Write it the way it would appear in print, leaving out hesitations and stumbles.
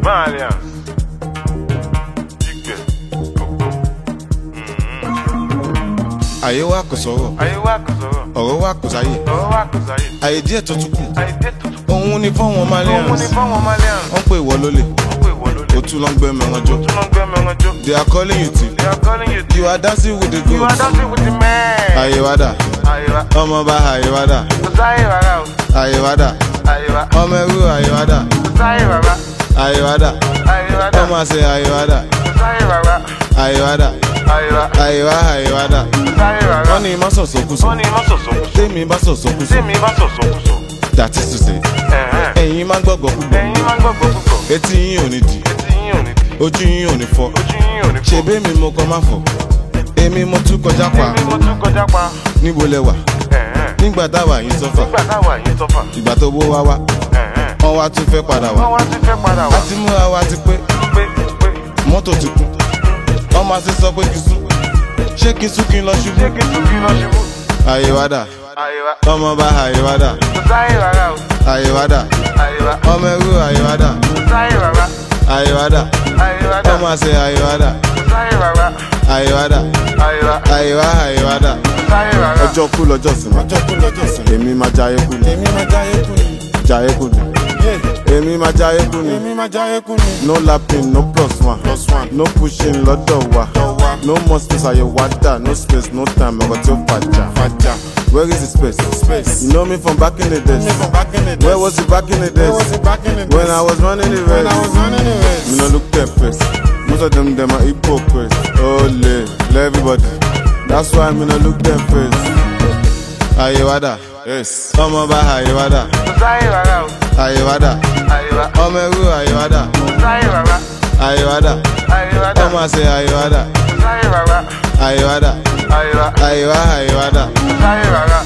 Malians. Ayé wa kò sọ̀rọ̀, ọ̀rọ̀ wa kò sáyé, ayé díẹ̀ tó tún kù, òun ni fọ́wọ́n Malians, wọ́n pè wọ́ lólè, òtún ló ń gbé mẹ́ran jó, they are calling you thief, you are dancing with the goats, ayé wa dà, ọmọ bá ayé wa dà, ayé wa dà, ọmọ ẹrú ayé wa dà, ayé wa dà, ọmọ àṣẹ ayé wa dà, ayé wa dà, ayé wa dà. Wọ́n ní má sọ̀sọ̀kúsọ, tèmi bá sọ̀sọ̀kúsọ, that is to say, ẹ̀yin má gbọ́gbọ́ púpọ̀, etí yín ò ní di, ojú yín ò ní fọ́, ṣebí mi mo kọ́ má fọ́, èmi mo tún kọjá pa, níbo lẹ wà, nígbà táwa yín sọ́fà, ìgbà tó wó wá wá, wọ́n wá tún fẹ́ padà wá, àti múra wa ti pé, mọ́tò ti kú, wọ́n máa ṣe sọ pé kí sún, ṣé kí sún kí n lọ ṣubú, ayé wa dà, ọmọ bá ayé wa dà, ayé wa dà, ọmọ ẹrú ayé wa dà, ayé wa dà, ọmọ àṣẹ ayé wa dà, ayé wa dà, ayé wa dà. Ọjọ́ kú lọ́jọ́ sinmi, èmi máa jayé kú ni, jayé kú ni, èmi máa jayé kú ni, no lapping, no plus one, no pushing lọ́dọ̀ wa, no more space ayé wa dà, no space, no time, ọkọ̀ tí ó fàjà. Where is the space? You know me from back in the days. Where was it back in the days? When I was running the race. Me no look their face. Most of them are hypocrites. Oh, let everybody. That's why me no look their face. Ayé wa dà, yes. Ọmọ bá ayé wa dà, ayé wa dà, ọmọ ẹrú ayé wa dà, ayé wa dà, ọmọ àṣẹ ayé wa dà, ayé wa dà, ayé wa dà.